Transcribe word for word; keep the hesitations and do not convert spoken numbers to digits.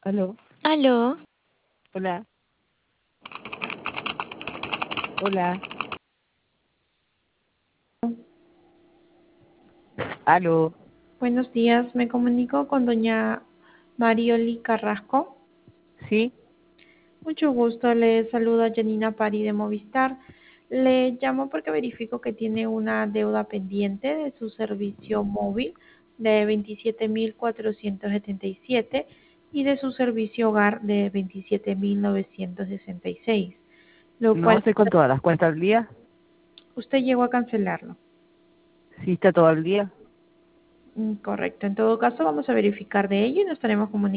Aló, Aló, hola, hola, aló, Buenos días, me comunico con doña Marioli Carrasco. ¿sí? Mucho gusto, le saluda Janina Pari de Movistar. Le llamo porque verifico que tiene una deuda pendiente de su servicio móvil de veintisiete mil cuatrocientos setenta y siete y de su servicio hogar de veintisiete mil novecientos sesenta y seis, lo No, cual estoy con todas las cuentas al día. usted llegó a cancelarlo. Sí, está todo al día. Mm, Correcto, en todo caso vamos a verificar de ello y nos estaremos comunicando.